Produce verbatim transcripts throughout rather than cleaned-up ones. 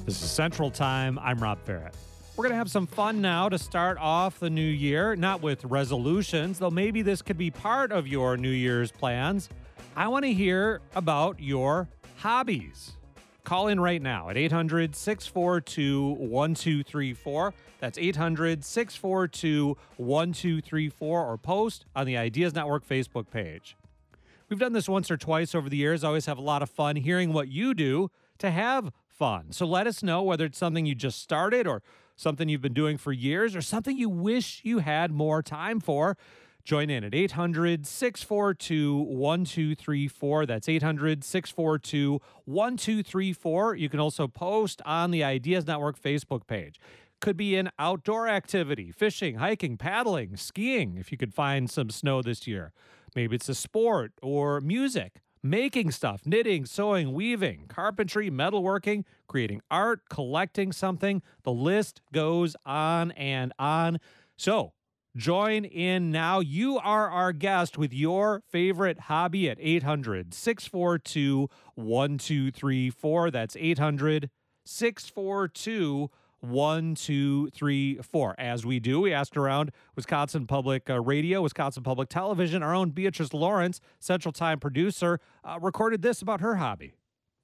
This is Central Time. I'm Rob Ferret. We're going to have some fun now to start off the new year, not with resolutions, though maybe this could be part of your New Year's plans. I want to hear about your hobbies. Call in right now at eight hundred, six four two, one two three four. That's eight hundred, six four two, one two three four, or post on the Ideas Network Facebook page. We've done this once or twice over the years. I always have a lot of fun hearing what you do to have fun. So let us know whether it's something you just started or something you've been doing for years or something you wish you had more time for. Join in at eight hundred, six four two, one two three four. That's eight hundred, six four two, one two three four. You can also post on the Ideas Network Facebook page. Could be an outdoor activity, fishing, hiking, paddling, skiing, if you could find some snow this year. Maybe it's a sport or music, making stuff, knitting, sewing, weaving, carpentry, metalworking, creating art, collecting something. The list goes on and on. So join in now. You are our guest with your favorite hobby at eight hundred, six four two, one two three four. That's eight hundred, six four two, one two three four. As we do, we asked around Wisconsin Public uh, Radio, Wisconsin Public Television. Our own Beatrice Lawrence, Central Time producer, uh, recorded this about her hobby.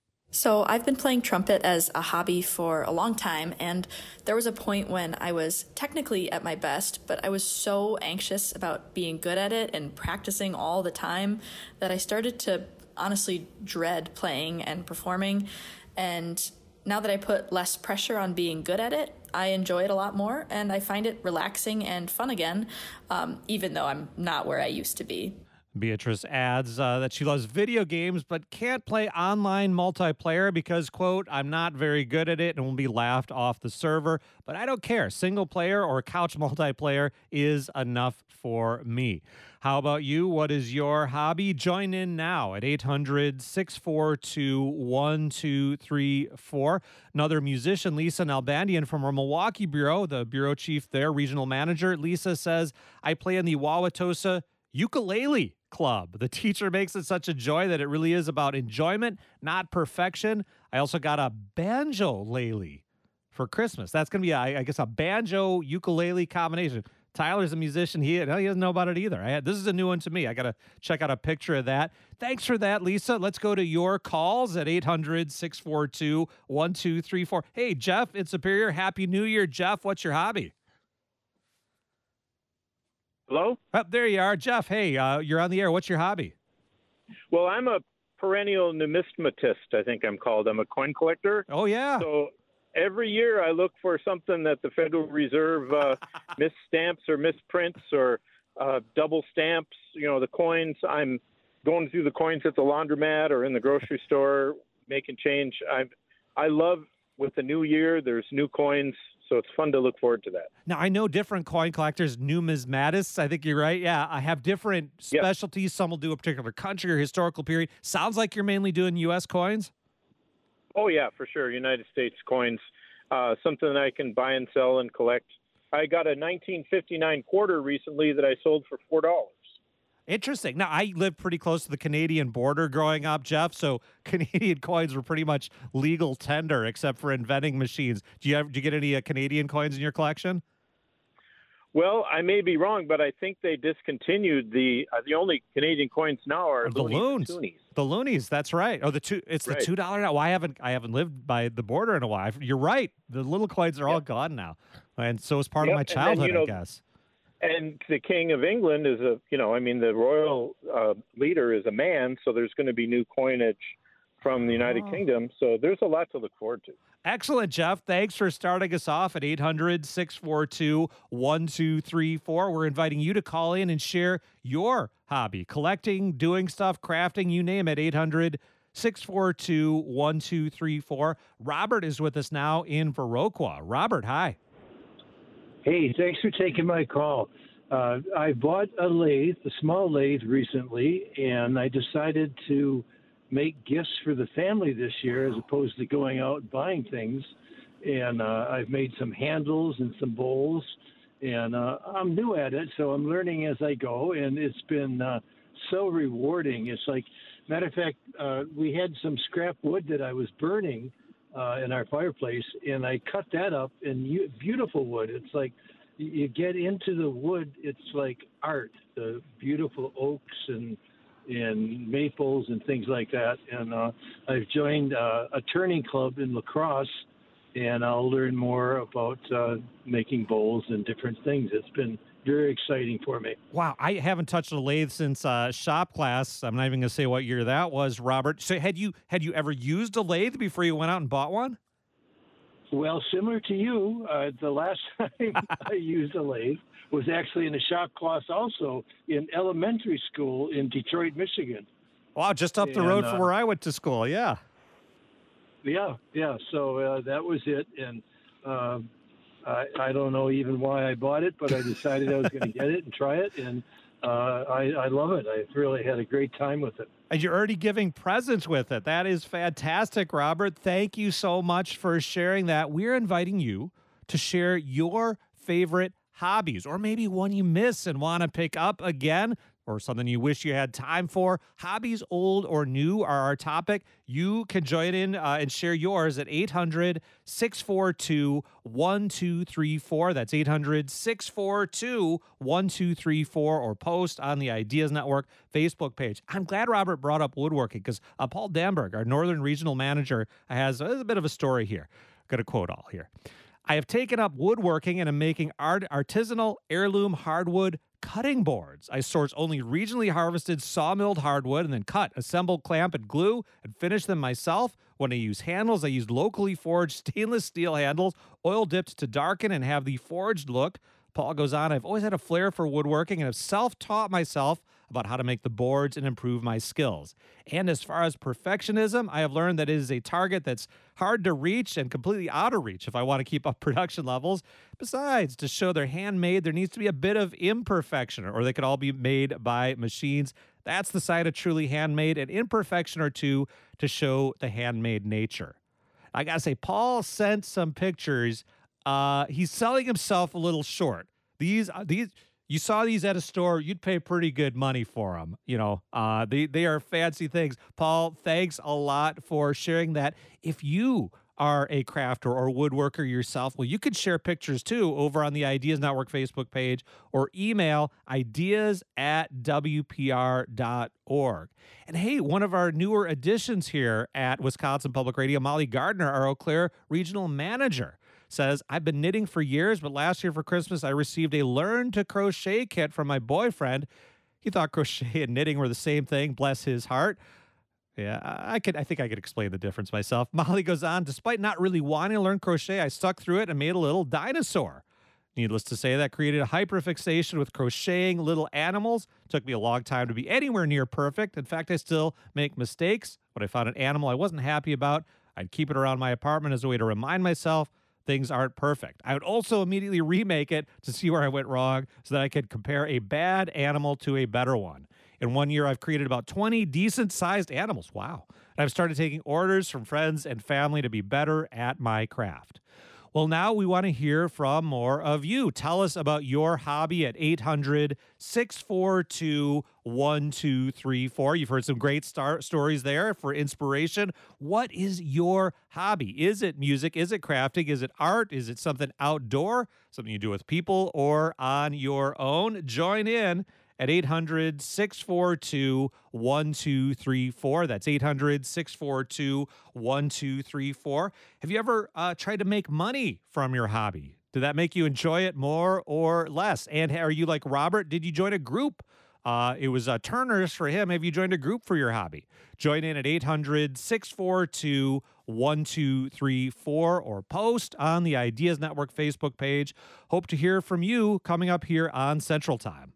So I've been playing trumpet as a hobby for a long time, and there was a point when I was technically at my best, but I was so anxious about being good at it and practicing all the time that I started to honestly dread playing and performing. And now that I put less pressure on being good at it, I enjoy it a lot more, and I find it relaxing and fun again, um, even though I'm not where I used to be. Beatrice adds uh, that she loves video games but can't play online multiplayer because, quote, I'm not very good at it and will be laughed off the server. But I don't care. Single player or couch multiplayer is enough for me. How about you? What is your hobby? Join in now at eight hundred, six four two, one two three four. Another musician, Lisa Nalbandian from our Milwaukee bureau, the bureau chief there, regional manager. Lisa says, I play in the Wauwatosa Ukulele Club. The teacher makes it such a joy that it really is about enjoyment, not perfection. I also got a banjo-lele for Christmas. That's going to be, a, I guess, a banjo-ukulele combination. Tyler's a musician. He, he doesn't know about it either. I had, this is a new one to me. I got to check out a picture of that. Thanks for that, Lisa. Let's go to your calls at eight hundred, six four two, one two three four. Hey, Jeff in Superior. Happy New Year, Jeff. What's your hobby? Hello? Oh, there you are. Jeff, hey, uh, you're on the air. What's your hobby? Well, I'm a perennial numismatist, I think I'm called. I'm a coin collector. Oh, yeah. So every year I look for something that the Federal Reserve uh, misstamps or misprints or uh, double stamps, you know, the coins. I'm going through the coins at the laundromat or in the grocery store, making change. I I love with the new year, there's new coins. So it's fun to look forward to that. Now, I know different coin collectors, numismatists, I think you're right. Yeah, I have different specialties. Yep. Some will do a particular country or historical period. Sounds like you're mainly doing U S coins? Oh, yeah, for sure. United States coins, uh, something that I can buy and sell and collect. I got a nineteen fifty-nine quarter recently that I sold for four dollars. Interesting. Now, I lived pretty close to the Canadian border growing up, Jeff, so Canadian coins were pretty much legal tender except for in vending machines. Do you, have, do you get any uh, Canadian coins in your collection? Well, I may be wrong, but I think they discontinued the uh, the only Canadian coins now are the loonies. loonies. The loonies, that's right. Oh, the two. It's the right. two dollar now. Well, I haven't I haven't lived by the border in a while. You're right. The little coins are yep. all gone now, and so is part yep. of my childhood, then, you know, I guess. And the King of England is a, you know, I mean, the royal uh, leader is a man, so there's going to be new coinage from the United oh. Kingdom. So there's a lot to look forward to. Excellent, Jeff. Thanks for starting us off at eight hundred, six four two, one two three four. We're inviting you to call in and share your hobby, collecting, doing stuff, crafting, you name it, eight hundred, six four two, one two three four. Robert is with us now in Viroqua. Robert, hi. Hey, thanks for taking my call. Uh, I bought a lathe, a small lathe recently, and I decided to make gifts for the family this year as opposed to going out and buying things. And uh, I've made some handles and some bowls, and uh, I'm new at it, so I'm learning as I go, and it's been uh, so rewarding. It's like, matter of fact, uh, we had some scrap wood that I was burning, uh, in our fireplace, and I cut that up in u- beautiful wood. It's like you get into the wood, it's like art, the beautiful oaks and and maples and things like that. And uh, I've joined uh, a turning club in La Crosse, and I'll learn more about uh, making bowls and different things. It's been very exciting for me. Wow, I haven't touched a lathe since uh, shop class. I'm not even going to say what year that was, Robert. So had you had you ever used a lathe before you went out and bought one? Well, similar to you, uh, the last time I used a lathe was actually in a shop class also in elementary school in Detroit, Michigan. Wow, just up the And, road uh, from where I went to school, yeah. Yeah, yeah. So uh, that was it. And uh, I, I don't know even why I bought it, but I decided I was going to get it and try it. And uh, I, I love it. I really had a great time with it. And you're already giving presents with it. That is fantastic, Robert. Thank you so much for sharing that. We're inviting you to share your favorite hobbies, or maybe one you miss and want to pick up again, or something you wish you had time for. Hobbies, old or new, are our topic. You can join in uh, and share yours at eight hundred, six four two, one two three four. That's eight hundred, six four two, one two three four, or post on the Ideas Network Facebook page. I'm glad Robert brought up woodworking because uh, Paul Damberg, our Northern Regional Manager, has a, a bit of a story here. I'm going to quote all here. I have taken up woodworking and am making art, artisanal heirloom hardwood cutting boards. I source only regionally harvested sawmilled hardwood and then cut, assemble, clamp, and glue and finish them myself. When I use handles, I use locally forged stainless steel handles, oil dipped to darken and have the forged look. Paul goes on, I've always had a flair for woodworking and have self-taught myself about how to make the boards and improve my skills. And as far as perfectionism, I have learned that it is a target that's hard to reach and completely out of reach if I want to keep up production levels. Besides, to show they're handmade, there needs to be a bit of imperfection, or they could all be made by machines. That's the side of truly handmade, an imperfection or two to show the handmade nature. I gotta say, Paul sent some pictures. Uh, he's selling himself a little short. These, these, you saw these at a store, you'd pay pretty good money for them. You know, uh, they, they are fancy things. Paul, thanks a lot for sharing that. If you are a crafter or woodworker yourself, well, you could share pictures too over on the Ideas Network Facebook page or email ideas at w p r dot org. And hey, one of our newer additions here at Wisconsin Public Radio, Molly Gardner, our Eau Claire Regional Manager, says, I've been knitting for years, but last year for Christmas, I received a learn to crochet kit from my boyfriend. He thought crochet and knitting were the same thing, bless his heart. Yeah, I could. I think I could explain the difference myself. Molly goes on, despite not really wanting to learn crochet, I stuck through it and made a little dinosaur. Needless to say, that created a hyperfixation with crocheting little animals. It took me a long time to be anywhere near perfect. In fact, I still make mistakes. When I found an animal I wasn't happy about, I'd keep it around my apartment as a way to remind myself things aren't perfect. I would also immediately remake it to see where I went wrong so that I could compare a bad animal to a better one. In one year, I've created about twenty decent-sized animals. Wow. And I've started taking orders from friends and family to be better at my craft. Well, now we want to hear from more of you. Tell us about your hobby at eight hundred, six four two, one two three four. You've heard some great star- stories there for inspiration. What is your hobby? Is it music? Is it crafting? Is it art? Is it something outdoor? Something you do with people or on your own? Join in at eight hundred, six four two, one two three four. That's eight hundred, six four two, one two three four. Have you ever uh, tried to make money from your hobby? Did that make you enjoy it more or less? And are you like Robert? Did you join a group? Uh, it was uh, Turner's for him. Have you joined a group for your hobby? Join in at eight hundred, six four two, one two three four or post on the Ideas Network Facebook page. Hope to hear from you coming up here on Central Time.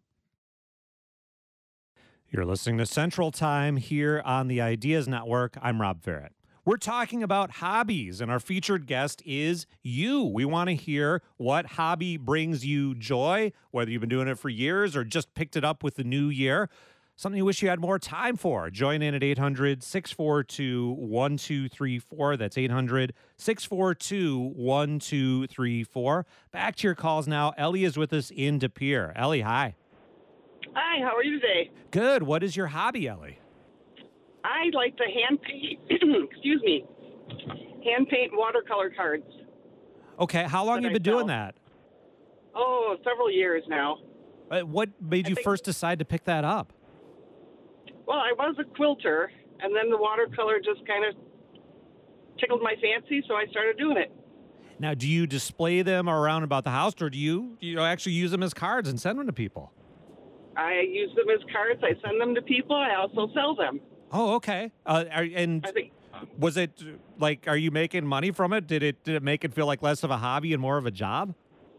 You're listening to Central Time here on the Ideas Network. I'm Rob Ferret. We're talking about hobbies, and our featured guest is you. We want to hear what hobby brings you joy, whether you've been doing it for years or just picked it up with the new year. Something you wish you had more time for. Join in at eight hundred, six four two, one two three four. That's eight hundred, six four two, one two three four. Back to your calls now. Ellie is with us in De Pere. Ellie, hi. Hi, how are you today? Good. What is your hobby, Ellie? I like to hand paint, excuse me, hand paint watercolor cards. Okay, how long That have you I been doing sell. that? Oh, several years now. Uh, What made I you think- first decide to pick that up? Well, I was a quilter, and then the watercolor just kind of tickled my fancy, so I started doing it. Now, do you display them around about the house, or do you, you know, actually use them as cards and send them to people? I use them as cards. I send them to people. I also sell them. Oh, okay. Uh, are, and I think was it like, are you making money from it? Did it did it make it feel like less of a hobby and more of a job?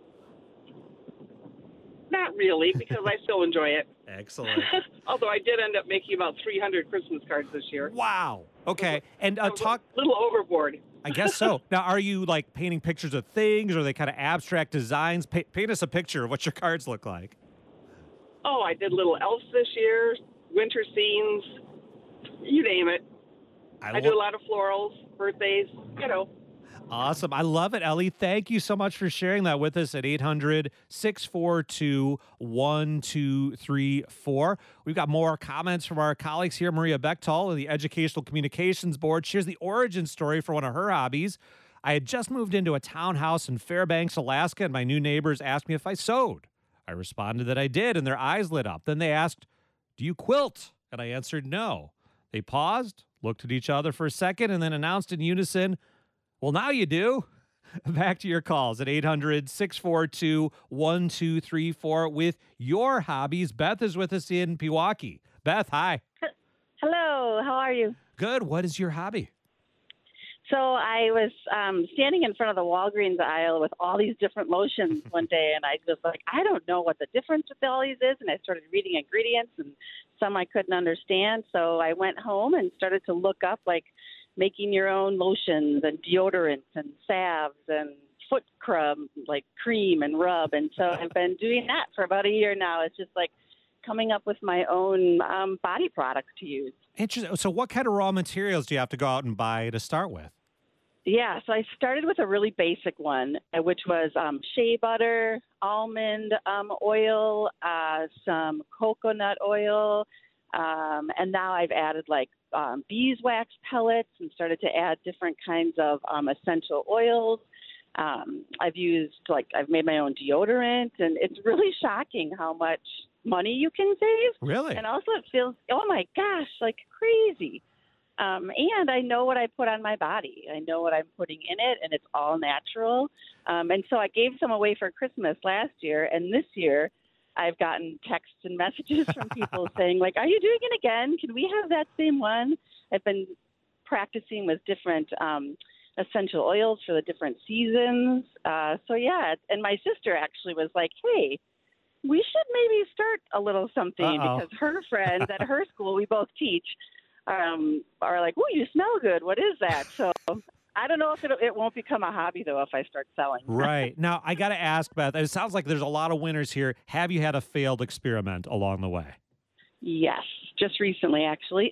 not really, because I still enjoy it. Excellent. Although I did end up making about three hundred Christmas cards this year. Wow. Okay. And uh, I was talk. a little overboard. I guess so. Now, are you like painting pictures of things, or are they kind of abstract designs? Pa- paint us a picture of what your cards look like. Oh, I did little elves this year, winter scenes, you name it. I, do lo- a lot of florals, birthdays, you know. Awesome. I love it, Ellie. Thank you so much for sharing that with us at eight hundred, six four two, one two three four. We've got more comments from our colleagues here. Maria Bechtel of the Educational Communications Board shares the origin story for one of her hobbies. I had just moved into a townhouse in Fairbanks, Alaska, and my new neighbors asked me if I sewed. I responded that I did, and their eyes lit up. Then they asked, "Do you quilt?" And I answered no. They paused, looked at each other for a second, and then announced in unison, "Well, now you do." Back to your calls at eight hundred, six four two, one two three four with your hobbies. Beth is with us in Pewaukee. Beth, hi. Hello, how are you? Good. What is your hobby? So I was um, standing in front of the Walgreens aisle with all these different lotions one day, and I was like, I don't know what the difference with all these is. And I started reading ingredients, and some I couldn't understand. So I went home and started to look up, like, making your own lotions and deodorants and salves and foot scrub, like cream and rub. And so I've been doing that for about a year now. It's just like coming up with my own um, body products to use. Interesting. So what kind of raw materials do you have to go out and buy to start with? Yeah, so I started with a really basic one, uh, which was um, shea butter, almond um, oil, uh, some coconut oil, um, and now I've added like um, beeswax pellets and started to add different kinds of um, essential oils. Um, I've used like I've made my own deodorant, and it's really shocking how much money you can save. Really? And also it feels, oh my gosh, like crazy. Um, and I know what I put on my body. I know what I'm putting in it, and it's all natural. Um, and so I gave some away for Christmas last year, and this year I've gotten texts and messages from people saying, like, are you doing it again? Can we have that same one? I've been practicing with different um, essential oils for the different seasons. Uh, so, yeah, and my sister actually was like, hey, we should maybe start a little something Uh-oh. because her friends at her school, we both teach, um, are like, oh, you smell good. What is that? So I don't know if it, it won't become a hobby, though, if I start selling. Right. Now, I got to ask, Beth, it sounds like there's a lot of winners here. Have you had a failed experiment along the way? Yes, just recently, actually.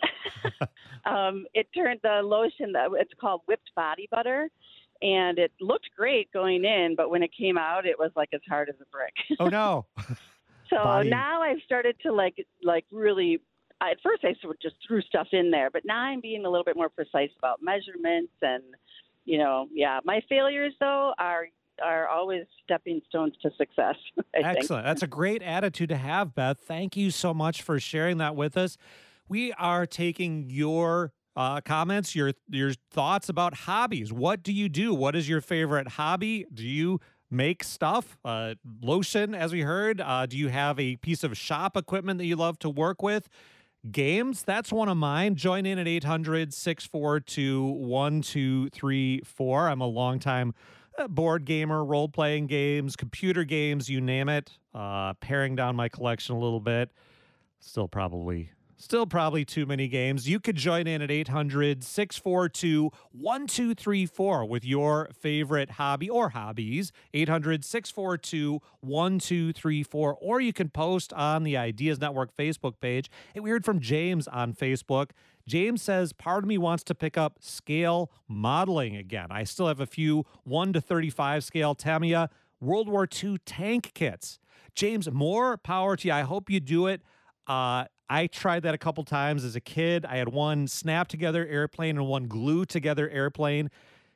um, it turned the lotion, it's called whipped body butter, and it looked great going in, but when it came out, it was like as hard as a brick. Oh, no. So Body- now I've started to like, like really, at first I sort of just threw stuff in there, but now I'm being a little bit more precise about measurements and, you know, yeah. My failures, though, are are always stepping stones to success, I think. Excellent. That's a great attitude to have, Beth. Thank you so much for sharing that with us. We are taking your uh, comments, your your thoughts about hobbies. What do you do? What is your favorite hobby? Do you make stuff? Uh, lotion, as we heard. Uh, do you have a piece of shop equipment that you love to work with? Games, that's one of mine. Join in at eight hundred, six four two, one two three four. I'm a longtime uh, board gamer, role-playing games, computer games, you name it. Uh, paring down my collection a little bit. Still probably, still probably too many games. You could join in at eight hundred, six four two, one two three four with your favorite hobby or hobbies. eight hundred, six four two, one two three four. Or you can post on the Ideas Network Facebook page. And we heard from James on Facebook. James says, part of me wants to pick up scale modeling again. I still have a few one to thirty-five scale Tamiya World War Two tank kits. James, more power to you. I hope you do it. Uh, I tried that a couple times as a kid. I had one snap together airplane and one glue together airplane.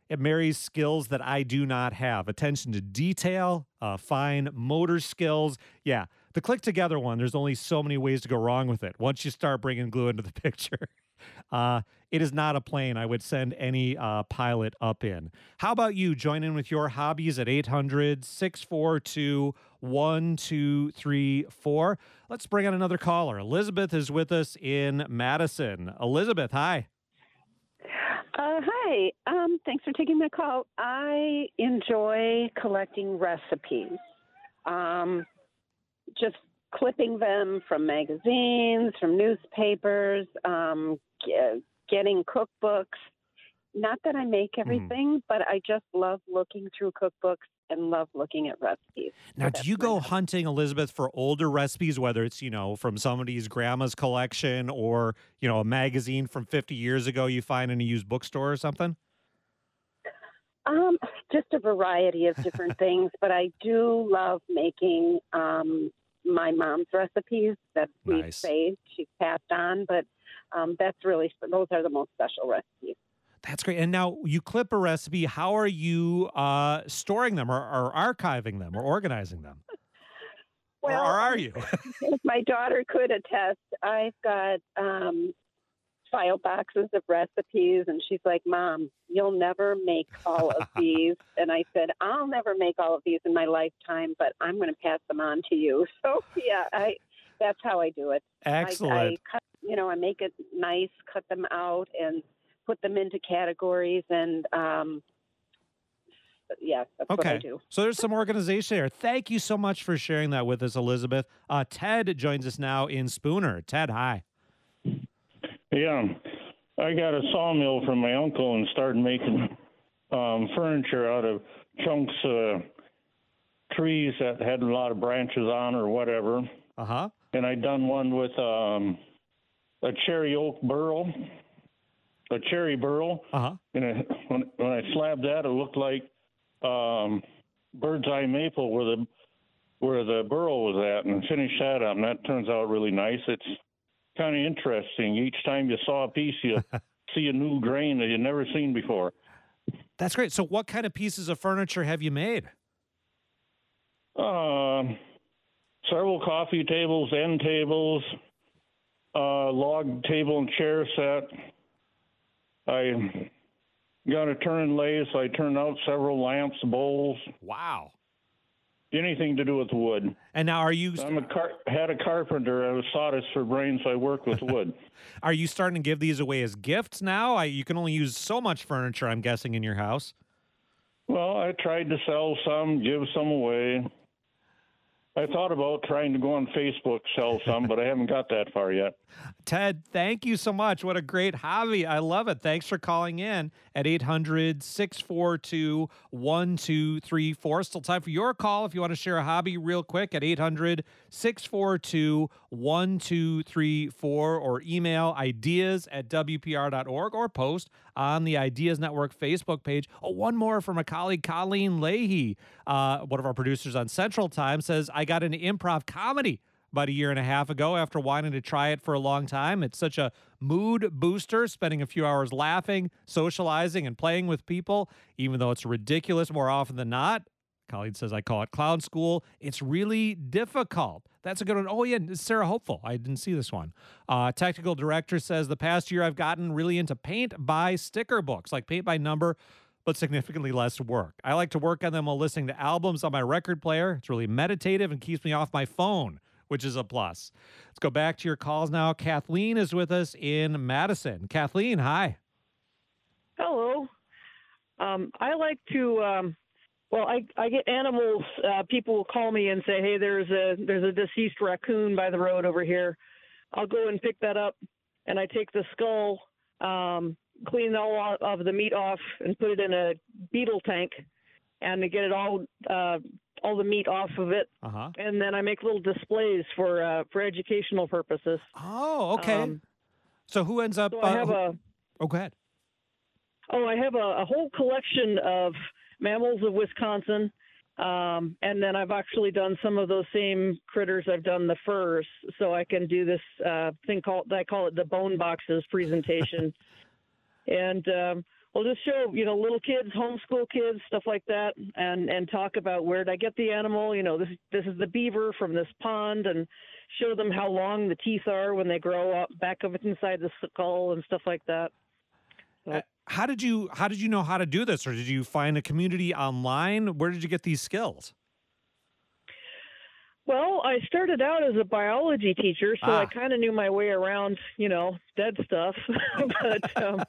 It marries skills that I do not have. Attention to detail, uh, fine motor skills. Yeah, the click together one, there's only so many ways to go wrong with it once you start bringing glue into the picture. Uh, it is not a plane I would send any uh, pilot up in. How about you? Join in with your hobbies at eight hundred, six four two, one two three four. Let's bring on another caller. Elizabeth is with us in Madison. Elizabeth, hi. Uh, hi. Um, thanks for taking my call. I enjoy collecting recipes. Um, just clipping them from magazines, from newspapers, um, g- getting cookbooks. Not that I make everything, mm. but I just love looking through cookbooks and love looking at recipes. Now, so do you go hunting, Elizabeth, for older recipes, whether it's, you know, from somebody's grandma's collection or, you know, a magazine from fifty years ago you find in a used bookstore or something? Um, just a variety of different things, but I do love making um, my mom's recipes that we've Nice. saved. She's passed on, but um, that's really, those are the most special recipes. That's great. And now you clip a recipe. How are you uh, storing them or, or archiving them or organizing them? Well, or, or are you? If my daughter could attest, I've got um, file boxes of recipes, and she's like, Mom, you'll never make all of these. And I said, I'll never make all of these in my lifetime, but I'm going to pass them on to you. So, yeah, I that's how I do it. Excellent. I, I cut, you know, I make it nice, cut them out, and put them into categories, and um, yeah, that's okay. what I do. So there's some organization there. Thank you so much for sharing that with us, Elizabeth. Uh, Ted joins us now in Spooner. Ted, hi. Yeah, I got a sawmill from my uncle and started making um, furniture out of chunks of trees that had a lot of branches on or whatever. Uh-huh. And I done one with um, a cherry oak burl. A cherry burl, uh-huh. and it, when, when I slabbed that, it looked like um, bird's eye maple where the where the burl was at, and finished that up, and that turns out really nice. It's kind of interesting. Each time you saw a piece, you see a new grain that you've never seen before. That's great. So, what kind of pieces of furniture have you made? Uh, several coffee tables, end tables, uh, log table and chair set. I got a turn lathe, so I turned out several lamps, bowls. Wow. Anything to do with wood. And now are you... I'm a car- had a carpenter. I was sawdust for brains, so I work with wood. Are you starting to give these away as gifts now? I, you can only use so much furniture, I'm guessing, in your house. Well, I tried to sell some, give some away. I thought about trying to go on Facebook, sell some, but I haven't got that far yet. Ted, thank you so much. What a great hobby. I love it. Thanks for calling in at eight hundred, six four two, one two three four. Still time for your call if you want to share a hobby real quick at eight hundred, six four two, one two three four or email ideas at W P R dot org or post on the Ideas Network Facebook page. Oh, one more from a colleague, Colleen Leahy, uh, one of our producers on Central Time, says, I got into improv comedy about a year and a half ago after wanting to try it for a long time. It's such a mood booster, spending a few hours laughing, socializing, and playing with people, even though it's ridiculous more often than not. Colleen says, I call it clown school. It's really difficult. That's a good one. Oh, yeah, Sarah Hopeful. I didn't see this one. Uh, technical director says, the past year I've gotten really into paint by sticker books, like paint by number, but significantly less work. I like to work on them while listening to albums on my record player. It's really meditative and keeps me off my phone, which is a plus. Let's go back to your calls now. Kathleen is with us in Madison. Kathleen, hi. Hello. Um, I like to... Um Well, I I get animals. Uh, people will call me and say, "Hey, there's a there's a deceased raccoon by the road over here." I'll go and pick that up, and I take the skull, um, clean all of the meat off, and put it in a beetle tank, and to get it all uh, all the meat off of it. Uh-huh. And then I make little displays for uh, for educational purposes. Oh, okay. Um, so who ends up? So I uh, have who, a. Oh, go ahead. Oh, I have a, a whole collection of mammals of Wisconsin, um, and then I've actually done some of those same critters. I've done the furs, so I can do this uh, thing called I call it the bone boxes presentation. And um, we'll just show, you know, little kids, homeschool kids, stuff like that, and and talk about where did I get the animal. You know, this this is the beaver from this pond, and show them how long the teeth are when they grow up, back of it inside the skull and stuff like that. So, uh, how did you how did you know how to do this, or did you find a community online? Where did you get these skills? Well, I started out as a biology teacher, so Ah. I kind of knew my way around, you know, dead stuff. But um,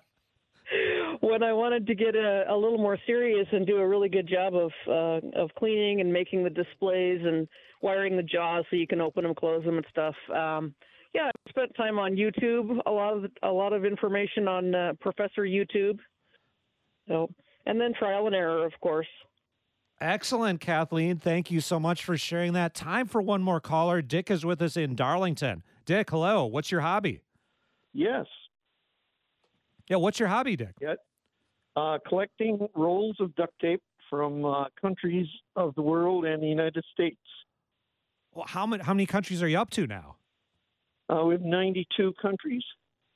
when I wanted to get a, a little more serious and do a really good job of uh, of cleaning and making the displays and wiring the jaws so you can open them, close them, and stuff, um, yeah, I spent time on YouTube. A lot of a lot of information on uh, Professor YouTube. So, and then trial and error, of course. Excellent, Kathleen. Thank you so much for sharing that. Time for one more caller. Dick is with us in Darlington. Dick, hello. What's your hobby? Yes. Yeah, what's your hobby, Dick? Yeah. Uh, collecting rolls of duct tape from uh, countries of the world and the United States. Well, how many how many countries are you up to now? Uh, we have ninety-two countries.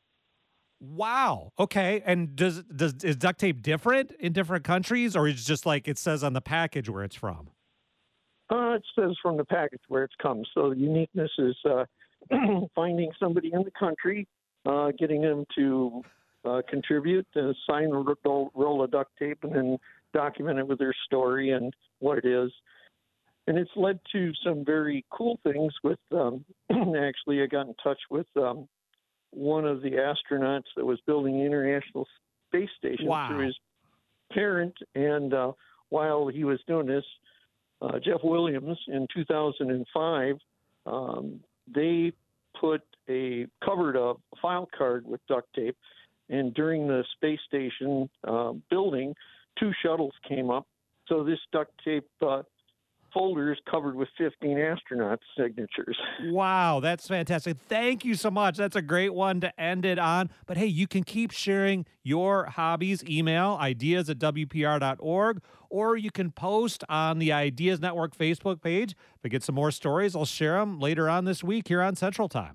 Wow. Okay. And does does is duct tape different in different countries, or is it just like it says on the package where it's from? Uh, it says from the package where it's come. So the uniqueness is uh, finding somebody in the country, uh, getting them to uh, contribute, uh, sign a roll, roll of duct tape, and then document it with their story and what it is. And it's led to some very cool things with, um, actually, I got in touch with um, one of the astronauts that was building the International Space Station Wow. through his parent. And uh, while he was doing this, uh, Jeff Williams in two thousand five, um, they put a covered a file card with duct tape. And during the space station uh, building, two shuttles came up. So this duct tape uh, folder is covered with fifteen astronauts' signatures. Wow, that's fantastic. Thank you so much. That's a great one to end it on. But hey, you can keep sharing your hobbies. Email ideas at W P R dot org, or you can post on the Ideas Network Facebook page. If I get some more stories, I'll share them later on this week here on Central Time.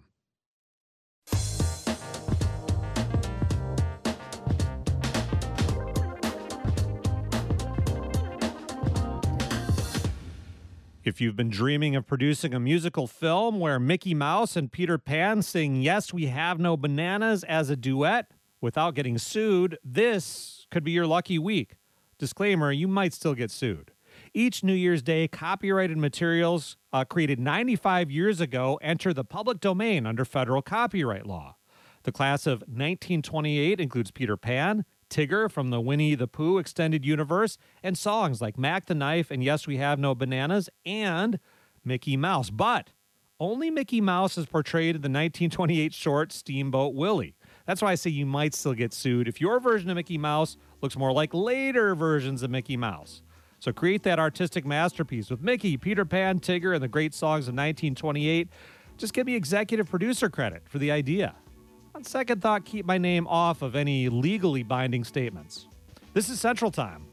If you've been dreaming of producing a musical film where Mickey Mouse and Peter Pan sing Yes, We Have No Bananas as a duet without getting sued, this could be your lucky week. Disclaimer, you might still get sued. Each New Year's Day, copyrighted materials uh, created ninety-five years ago enter the public domain under federal copyright law. The class of nineteen twenty-eight includes Peter Pan, Tigger from the Winnie the Pooh extended universe, and songs like Mac the Knife and Yes, We Have No Bananas, and Mickey Mouse. But only Mickey Mouse is portrayed in the nineteen twenty-eight short Steamboat Willie. That's why I say you might still get sued if your version of Mickey Mouse looks more like later versions of Mickey Mouse. So create that artistic masterpiece with Mickey, Peter Pan, Tigger, and the great songs of nineteen twenty-eight. Just give me executive producer credit for the idea. On second thought, keep my name off of any legally binding statements. This is Central Time.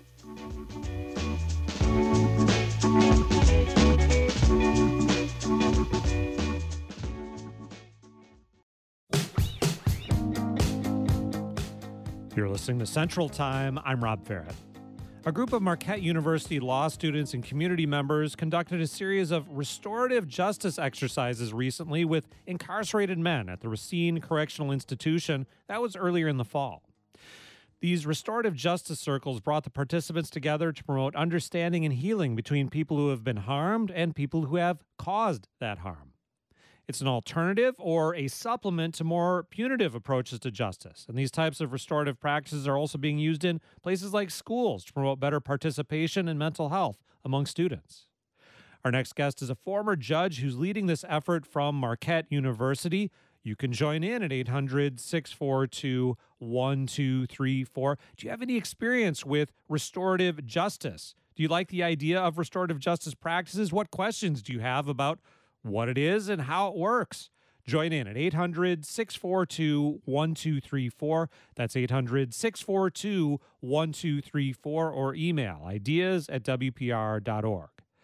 You're listening to Central Time. I'm Rob Ferret. A group of Marquette University law students and community members conducted a series of restorative justice exercises recently with incarcerated men at the Racine Correctional Institution. That was earlier in the fall. These restorative justice circles brought the participants together to promote understanding and healing between people who have been harmed and people who have caused that harm. It's an alternative or a supplement to more punitive approaches to justice. And these types of restorative practices are also being used in places like schools to promote better participation and mental health among students. Our next guest is a former judge who's leading this effort from Marquette University. You can join in at eight hundred, six four two, one two three four. Do you have any experience with restorative justice? Do you like the idea of restorative justice practices? What questions do you have about what it is and how it works? Join in at eight hundred, six four two, one two three four. That's eight hundred, six four two, one two three four, or email ideas at W P R dot org.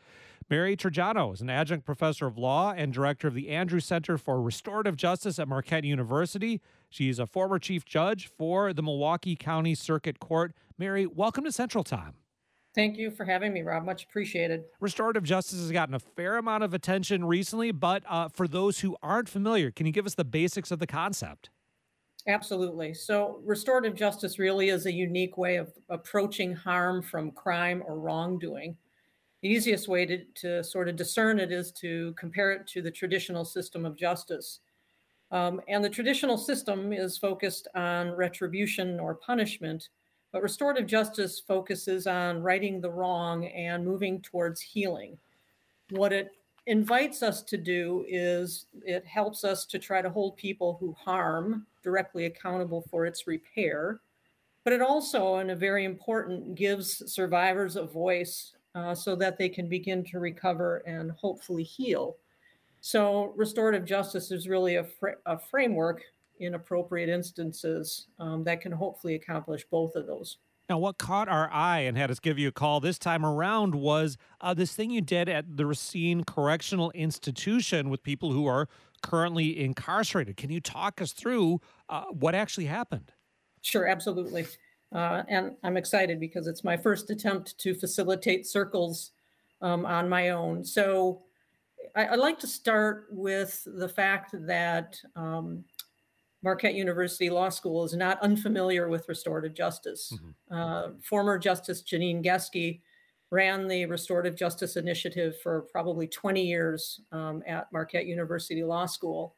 Mary Trajano is an adjunct professor of law and director of the Andrews Center for Restorative Justice at Marquette University. She's a former chief judge for the Milwaukee County Circuit Court. Mary, welcome to Central Time. Thank you for having me, Rob. Much appreciated. Restorative justice has gotten a fair amount of attention recently, but uh, for those who aren't familiar, can you give us the basics of the concept? Absolutely. So restorative justice really is a unique way of approaching harm from crime or wrongdoing. The easiest way to, to sort of discern it is to compare it to the traditional system of justice. Um, and the traditional system is focused on retribution or punishment, but restorative justice focuses on righting the wrong and moving towards healing. What it invites us to do is it helps us to try to hold people who harm directly accountable for its repair, but it also, and a very important, gives survivors a voice uh, so that they can begin to recover and hopefully heal. So restorative justice is really a, fr- a framework in appropriate instances um, that can hopefully accomplish both of those. Now, what caught our eye and had us give you a call this time around was uh, this thing you did at the Racine Correctional Institution with people who are currently incarcerated. Can you talk us through uh, what actually happened? Sure, absolutely. Uh, and I'm excited because it's my first attempt to facilitate circles um, on my own. So I, I'd like to start with the fact that um, Marquette University Law School is not unfamiliar with restorative justice. Mm-hmm. Uh, former Justice Janine Geske ran the Restorative Justice Initiative for probably twenty years um, at Marquette University Law School.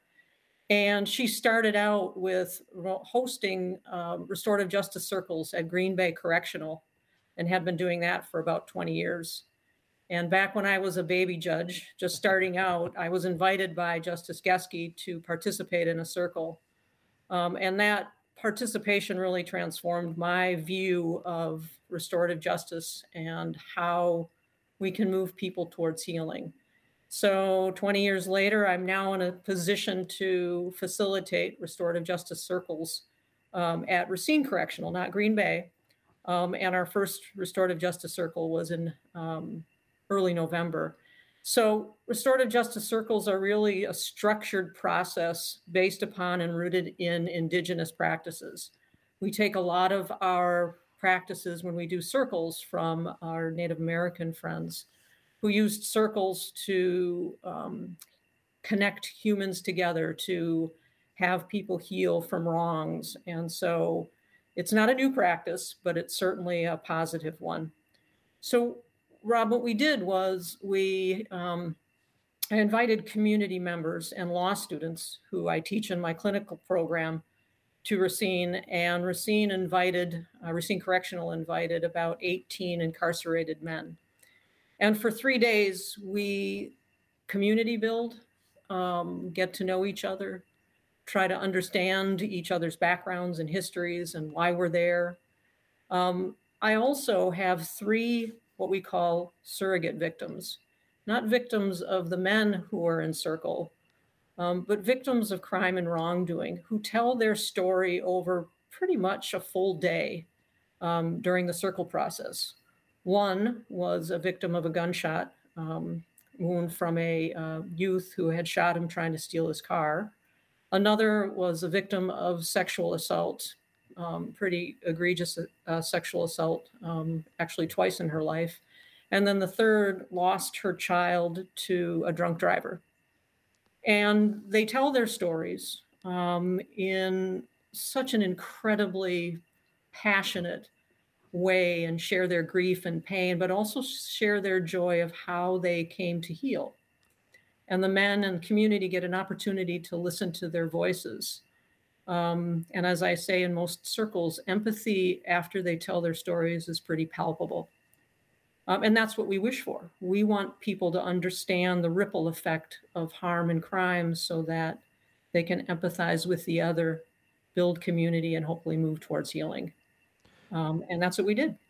And she started out with hosting um, restorative justice circles at Green Bay Correctional and had been doing that for about twenty years. And back when I was a baby judge, just starting out, I was invited by Justice Geske to participate in a circle. Um, and that participation really transformed my view of restorative justice and how we can move people towards healing. So twenty years later, I'm now in a position to facilitate restorative justice circles um, at Racine Correctional, not Green Bay. Um, and our first restorative justice circle was in um, early November. So restorative justice circles are really a structured process based upon and rooted in Indigenous practices. We take a lot of our practices when we do circles from our Native American friends who used circles to um, connect humans together, to have people heal from wrongs. And so it's not a new practice, but it's certainly a positive one. So Rob, what we did was we, um, I invited community members and law students who I teach in my clinical program to Racine, and Racine invited, uh, Racine Correctional invited about eighteen incarcerated men. And for three days, we community build, um, get to know each other, try to understand each other's backgrounds and histories and why we're there. Um, I also have three what we call surrogate victims, not victims of the men who are in circle, um, but victims of crime and wrongdoing who tell their story over pretty much a full day um, during the circle process. One was a victim of a gunshot um, wound from a uh, youth who had shot him trying to steal his car. Another was a victim of sexual assault. Um, pretty egregious uh, sexual assault, um, actually twice in her life. And then the third lost her child to a drunk driver. And they tell their stories um, in such an incredibly passionate way and share their grief and pain, but also share their joy of how they came to heal. And the men and community get an opportunity to listen to their voices. Um, and as I say in most circles, empathy after they tell their stories is pretty palpable. Um, and that's what we wish for. We want people to understand the ripple effect of harm and crime so that they can empathize with the other, build community, and hopefully move towards healing. Um, and that's what we did.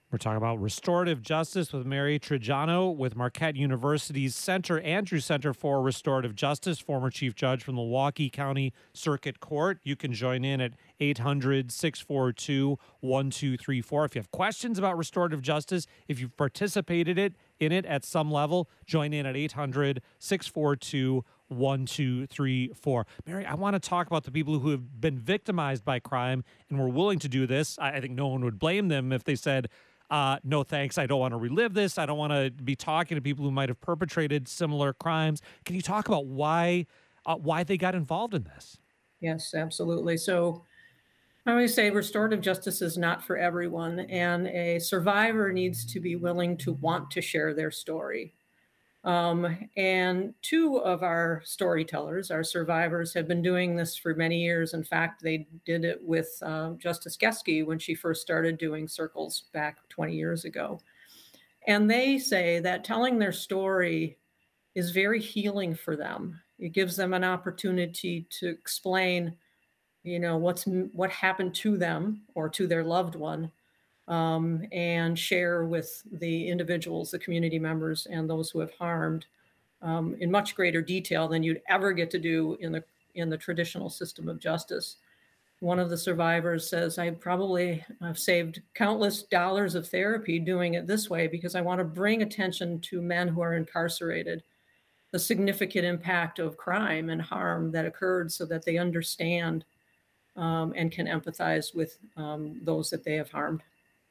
We're talking about restorative justice with Mary Triggiano with Marquette University's Center, Andrews Center for Restorative Justice, former chief judge from the Milwaukee County Circuit Court. You can join in at eight hundred, six four two, one two three four. If you have questions about restorative justice, if you've participated it in it at some level, join in at eight hundred, six four two, one two three four. Mary, I want to talk about the people who have been victimized by crime and were willing to do this. I, I think no one would blame them if they said, Uh, no, thanks. I don't want to relive this. I don't want to be talking to people who might have perpetrated similar crimes. Can you talk about why uh, why they got involved in this? Yes, absolutely. So I always say restorative justice is not for everyone, and a survivor needs to be willing to want to share their story. Um, and two of our storytellers, our survivors, have been doing this for many years. In fact, they did it with uh, Justice Geske when she first started doing circles back twenty years ago. And they say that telling their story is very healing for them. It gives them an opportunity to explain, you know, what's what happened to them or to their loved one. Um, and share with the individuals, the community members, and those who have harmed um, in much greater detail than you'd ever get to do in the in the traditional system of justice. One of the survivors says, I probably have saved countless dollars of therapy doing it this way because I want to bring attention to men who are incarcerated, the significant impact of crime and harm that occurred so that they understand um, and can empathize with um, those that they have harmed.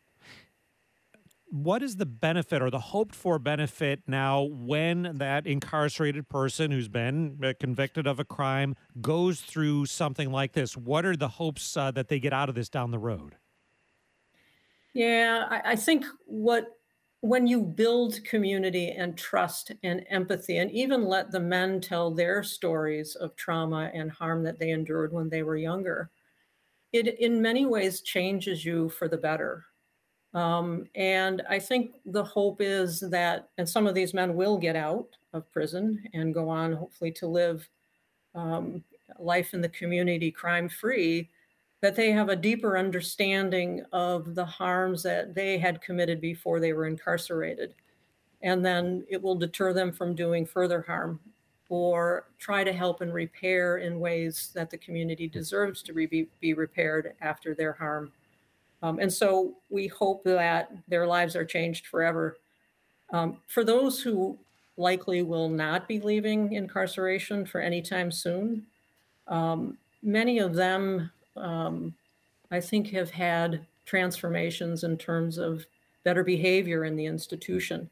What is the benefit or the hoped for benefit now when that incarcerated person who's been convicted of a crime goes through something like this? What are the hopes uh, that they get out of this down the road? Yeah, I, I think what when you build community and trust and empathy, and even let the men tell their stories of trauma and harm that they endured when they were younger, it in many ways changes you for the better. Um, and I think the hope is that, and some of these men will get out of prison and go on, hopefully, to live um, life in the community crime-free, that they have a deeper understanding of the harms that they had committed before they were incarcerated. And then it will deter them from doing further harm or try to help and repair in ways that the community deserves to re- be repaired after their harm. Um, and so we hope that their lives are changed forever. Um, for those who likely will not be leaving incarceration for any time soon, um, many of them, um, I think, have had transformations in terms of better behavior in the institution.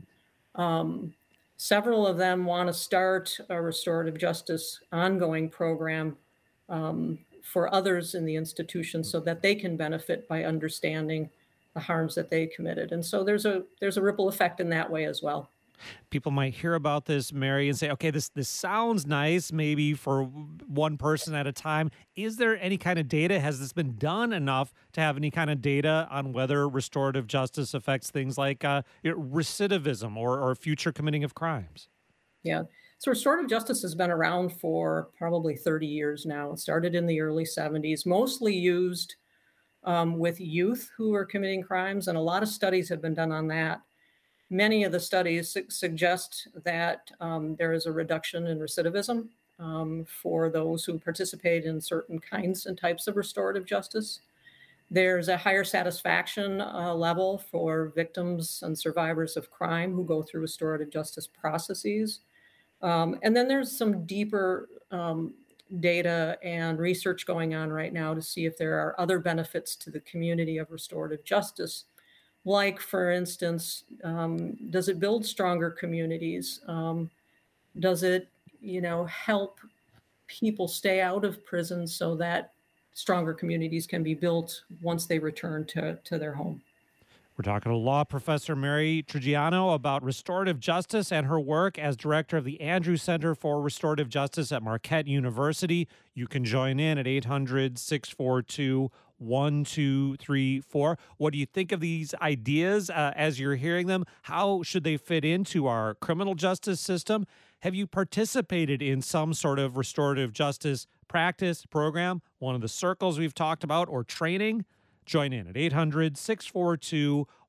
Um, several of them want to start a restorative justice ongoing program um, for others in the institution so that they can benefit by understanding the harms that they committed. And so there's a there's a ripple effect in that way as well. People might hear about this, Mary, and say, okay, this this sounds nice, maybe for one person at a time. Is there any kind of data? Has this been done enough to have any kind of data on whether restorative justice affects things like uh, recidivism or, or future committing of crimes? Yeah. So restorative justice has been around for probably thirty years now. It started in the early seventies, mostly used um, with youth who are committing crimes, and a lot of studies have been done on that. Many of the studies su- suggest that um, there is a reduction in recidivism um, for those who participate in certain kinds and types of restorative justice. There's a higher satisfaction uh, level for victims and survivors of crime who go through restorative justice processes. Um, and then there's some deeper um, data and research going on right now to see if there are other benefits to the community of restorative justice. Like, for instance, um, does it build stronger communities? Um, does it, you know, help people stay out of prison so that stronger communities can be built once they return to, to their home? We're talking to law professor Mary Triggiano about restorative justice and her work as director of the Andrews Center for Restorative Justice at Marquette University. You can join in at eight hundred, six four two, one two three four. What do you think of these ideas uh, as you're hearing them? How should they fit into our criminal justice system? Have you participated in some sort of restorative justice practice program, one of the circles we've talked about, or training? Join in at eight hundred, six four two,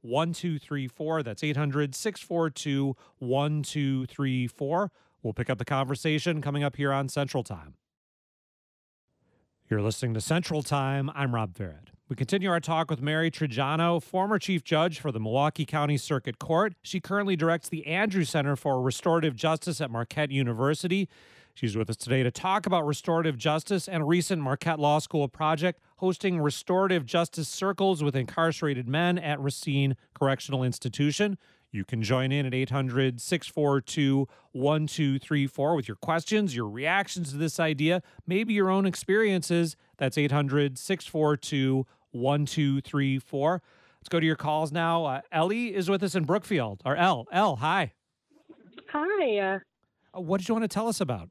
one two three four. That's eight hundred, six four two, one two three four. We'll pick up the conversation coming up here on Central Time. You're listening to Central Time. I'm Rob Farrett. We continue our talk with Mary Trajano, former chief judge for the Milwaukee County Circuit Court. She currently directs the Andrews Center for Restorative Justice at Marquette University. She's with us today to talk about restorative justice and a recent Marquette Law School project hosting restorative justice circles with incarcerated men at Racine Correctional Institution. You can join in at eight hundred, six four two, one two three four with your questions, your reactions to this idea, maybe your own experiences. That's eight hundred, six four two, one two three four. Let's go to your calls now. Uh, Ellie is with us in Brookfield. Or Elle. Elle, hi. Hi. Uh, Uh, what did you want to tell us about?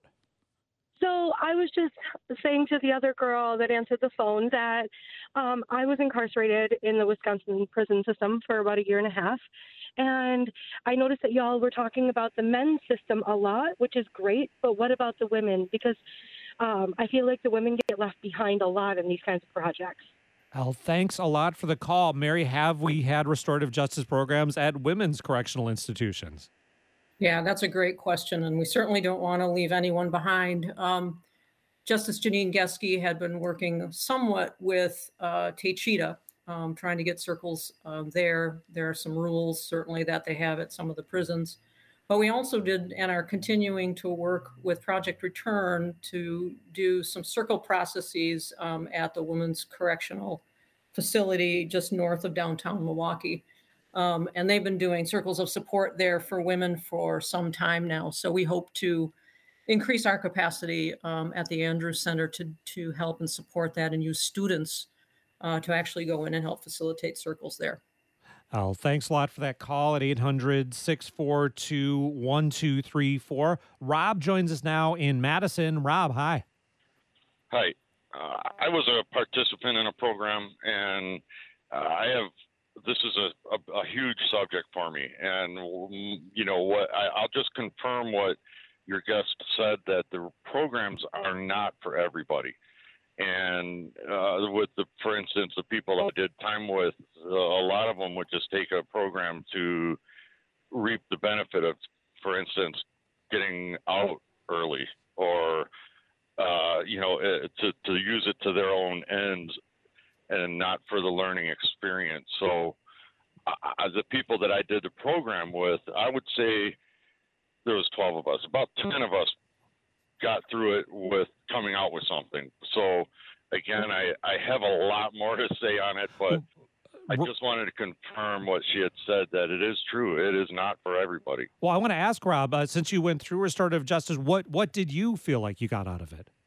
so I was just saying to the other girl that answered the phone that um, I was incarcerated in the Wisconsin prison system for about a year and a half. And I noticed that y'all were talking about the men's system a lot, which is great. But what about the women? Because um, I feel like the women get left behind a lot in these kinds of projects. Al, thanks a lot for the call. Mary, have we had restorative justice programs at women's correctional institutions? Yeah, that's a great question, and we certainly don't want to leave anyone behind. Um, Justice Janine Geske had been working somewhat with uh, Techita, um, trying to get circles uh, there. There are some rules, certainly, that they have at some of the prisons. But we also did and are continuing to work with Project Return to do some circle processes um, at the Women's Correctional Facility just north of downtown Milwaukee. Um, and they've been doing circles of support there for women for some time now. So we hope to increase our capacity um, at the Andrews Center to, to help and support that and use students uh, to actually go in and help facilitate circles there. Al, thanks a lot for that call at eight hundred, six four two, one two three four. Rob joins us now in Madison. Rob, hi. Hi. Uh, I was a participant in a program, and uh, I have this is a, a, a huge subject for me. And, you know, what I, I'll just confirm what your guest said, that the programs are not for everybody. And uh, with the, for instance, the people I did time with, uh, a lot of them would just take a program to reap the benefit of, for instance, getting out early, or uh, you know, to to use it to their own ends and not for the learning experience. So, uh, the people that I did the program with, I would say there was twelve of us. About ten of us got through it with coming out with something. So again, I, I have a lot more to say on it, but I just wanted to confirm what she had said, that it is true. It is not for everybody. Well, I want to ask Rob, uh, since you went through restorative justice, what, what did you feel like you got out of it?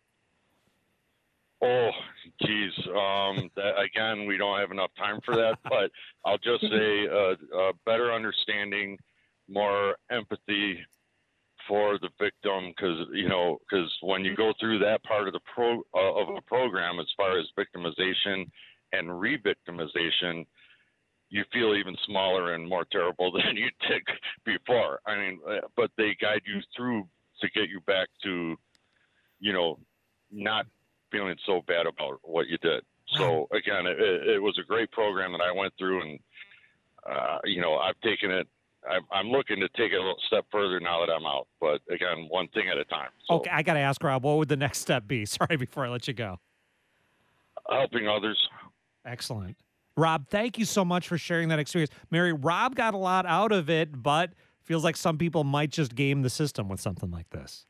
Oh, geez. Um, that, again, we don't have enough time for that, but I'll just say uh, a better understanding, more empathy for the victim, because you know, because when you go through that part of the pro uh, of a program, as far as victimization and re-victimization, you feel even smaller and more terrible than you did before. I mean, uh, but they guide you through to get you back to, you know, not feeling so bad about what you did. So again, it, it was a great program that I went through, and uh, you know, I've taken it. I'm looking to take it a little step further now that I'm out. But again, one thing at a time. So, okay, I got to ask Rob, what would the next step be? Sorry, before I let you go. Helping others. Excellent. Rob, thank you so much for sharing that experience. Mary, Rob got a lot out of it, but feels like some people might just game the system with something like this.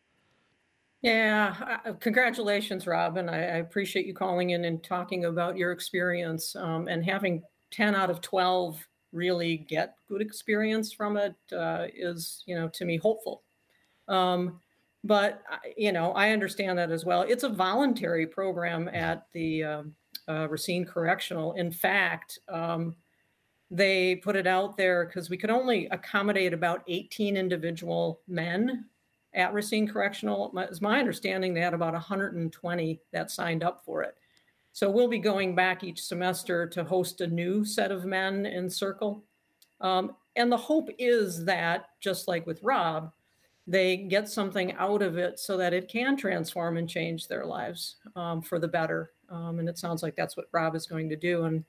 Yeah, uh, congratulations, Rob. And I, I appreciate you calling in and talking about your experience, um, and having ten out of twelve really get good experience from it uh, is, you know, to me, hopeful. Um, but, you know, I understand that as well. It's a voluntary program at the uh, uh, Racine Correctional. In fact, um, they put it out there because we could only accommodate about eighteen individual men at Racine Correctional. It's my understanding they had about one hundred twenty that signed up for it. So we'll be going back each semester to host a new set of men in Circle. Um, and the hope is that, just like with Rob, they get something out of it so that it can transform and change their lives um, for the better. Um, and it sounds like that's what Rob is going to do. And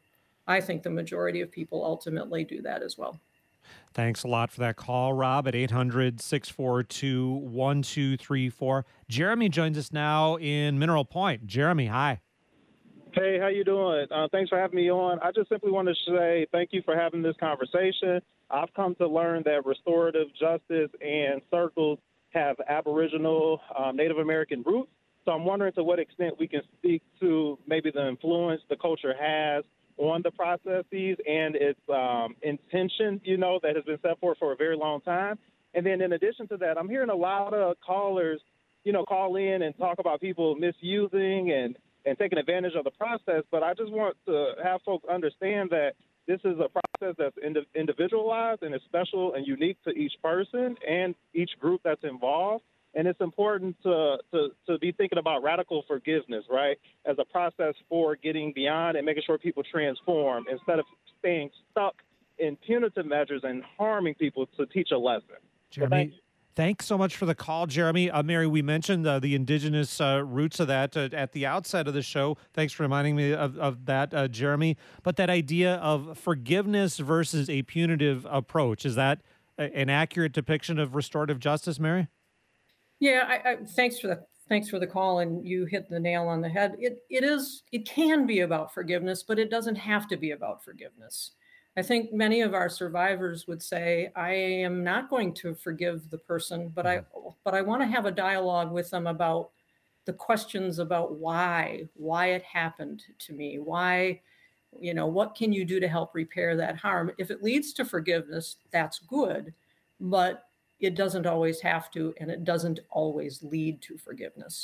I think the majority of people ultimately do that as well. Thanks a lot for that call, Rob, at eight hundred, six four two, one two three four. Jeremy joins us now in Mineral Point. Jeremy, hi. Hey, how you doing? Uh, thanks for having me on. I just simply want to say thank you for having this conversation. I've come to learn that restorative justice and circles have Aboriginal, um, Native American roots. So I'm wondering to what extent we can speak to maybe the influence the culture has on the processes and its um, intention, you know, that has been set forth for a very long time. And then in addition to that, I'm hearing a lot of callers, you know, call in and talk about people misusing and, and taking advantage of the process. But I just want to have folks understand that this is a process that's indi- individualized and is special and unique to each person and each group that's involved. And it's important to, to, to be thinking about radical forgiveness, right, as a process for getting beyond and making sure people transform instead of staying stuck in punitive measures and harming people to teach a lesson. Jeremy, so thanks so much for the call, Jeremy. Uh, Mary, we mentioned uh, the indigenous uh, roots of that uh, at the outset of the show. Thanks for reminding me of, of that, uh, Jeremy. But that idea of forgiveness versus a punitive approach, is that a, an accurate depiction of restorative justice, Mary? Yeah, I, I, thanks for the thanks for the call, and you hit the nail on the head. It it is it can be about forgiveness, but it doesn't have to be about forgiveness. I think many of our survivors would say, "I am not going to forgive the person, but I but I want to have a dialogue with them about the questions about why why it happened to me, why, you know, what can you do to help repair that harm? If it leads to forgiveness, that's good, but it doesn't always have to, and it doesn't always lead to forgiveness."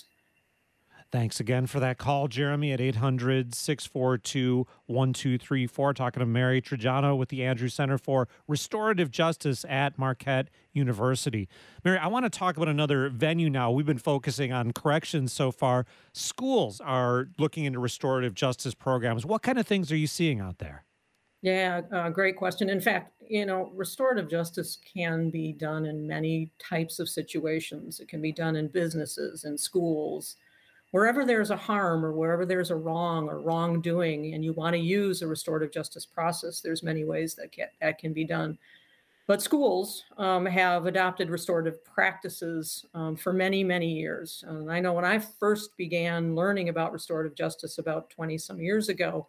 Thanks again for that call, Jeremy, at eight hundred, six four two, one two three four. Talking to Mary Trajano with the Andrews Center for Restorative Justice at Marquette University. Mary, I want to talk about another venue now. We've been focusing on corrections so far. Schools are looking into restorative justice programs. What kind of things are you seeing out there? Yeah, uh, great question. In fact, you know, restorative justice can be done in many types of situations. It can be done in businesses, in schools, wherever there's a harm or wherever there's a wrong or wrongdoing, and you want to use a restorative justice process. There's many ways that can, that can be done. But schools um, have adopted restorative practices um, for many, many years. And I know when I first began learning about restorative justice about twenty some years ago,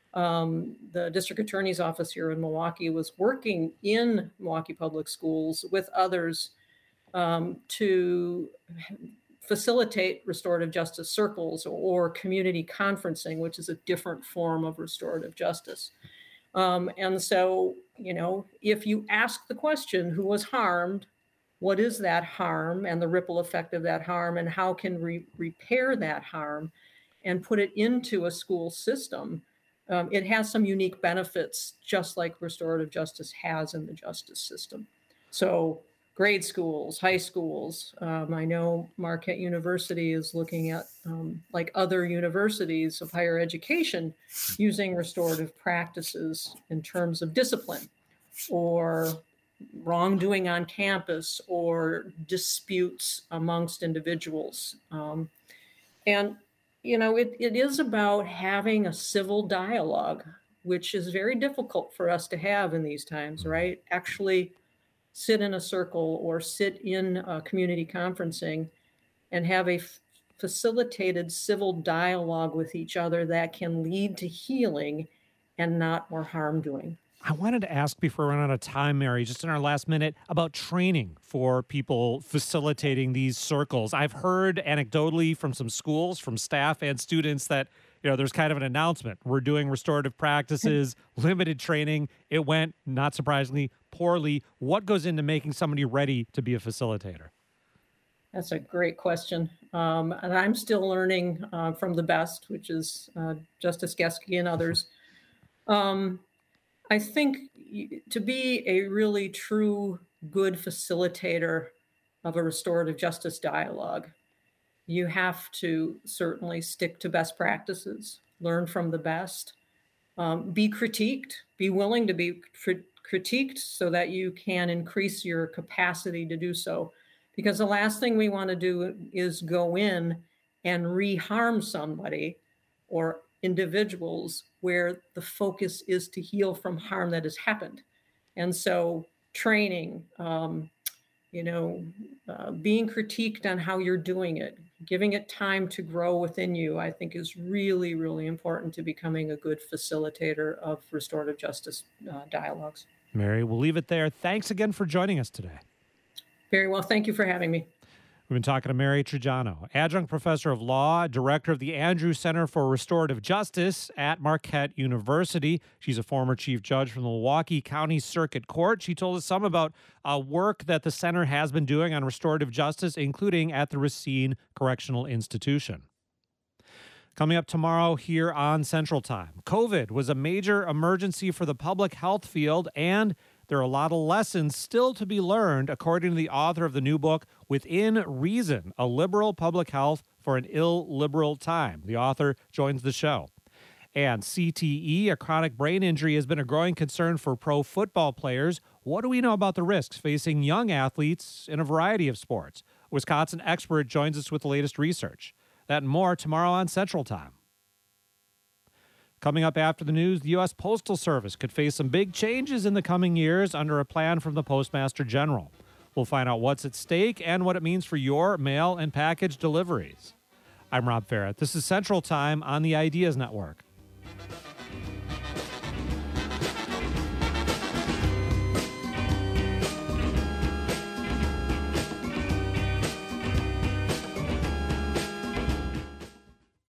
Um, the district attorney's office here in Milwaukee was working in Milwaukee Public Schools with others um, to facilitate restorative justice circles or community conferencing, which is a different form of restorative justice. Um, and so, you know, if you ask the question, who was harmed, what is that harm and the ripple effect of that harm, and how can we repair that harm and put it into a school system, Um, it has some unique benefits, just like restorative justice has in the justice system. So grade schools, high schools, um, I know Marquette University is looking at, um, like other universities of higher education, using restorative practices in terms of discipline or wrongdoing on campus or disputes amongst individuals. Um, and You know, it, it is about having a civil dialogue, which is very difficult for us to have in these times, right? Actually sit in a circle or sit in a community conferencing and have a f- facilitated civil dialogue with each other that can lead to healing and not more harm doing. I wanted to ask before we run out of time, Mary, just in our last minute, about training for people facilitating these circles. I've heard anecdotally from some schools, from staff and students that, you know, there's kind of an announcement. We're doing restorative practices, limited training. It went, not surprisingly, poorly. What goes into making somebody ready to be a facilitator? That's a great question. Um, and I'm still learning uh, from the best, which is uh, Justice Geske and others. Um, I think to be a really true good facilitator of a restorative justice dialogue, you have to certainly stick to best practices, learn from the best, um, be critiqued, be willing to be crit- critiqued so that you can increase your capacity to do so. Because the last thing we want to do is go in and reharm somebody or individuals where the focus is to heal from harm that has happened. And so training, um, you know, uh, being critiqued on how you're doing it, giving it time to grow within you, I think is really, really important to becoming a good facilitator of restorative justice uh, dialogues. Mary, we'll leave it there. Thanks again for joining us today. Very well. Thank you for having me. We've been talking to Mary Trajano, adjunct professor of law, director of the Andrews Center for Restorative Justice at Marquette University. She's a former chief judge from the Milwaukee County Circuit Court. She told us some about uh, work that the center has been doing on restorative justice, including at the Racine Correctional Institution. Coming up tomorrow here on Central Time, COVID was a major emergency for the public health field, and there are a lot of lessons still to be learned, according to the author of the new book, Within Reason, A Liberal Public Health for an Illiberal Time. The author joins the show. And C T E, a chronic brain injury, has been a growing concern for pro football players. What do we know about the risks facing young athletes in a variety of sports? A Wisconsin expert joins us with the latest research. That and more tomorrow on Central Time. Coming up after the news, the U S Postal Service could face some big changes in the coming years under a plan from the Postmaster General. We'll find out what's at stake and what it means for your mail and package deliveries. I'm Rob Ferrett. This is Central Time on the Ideas Network.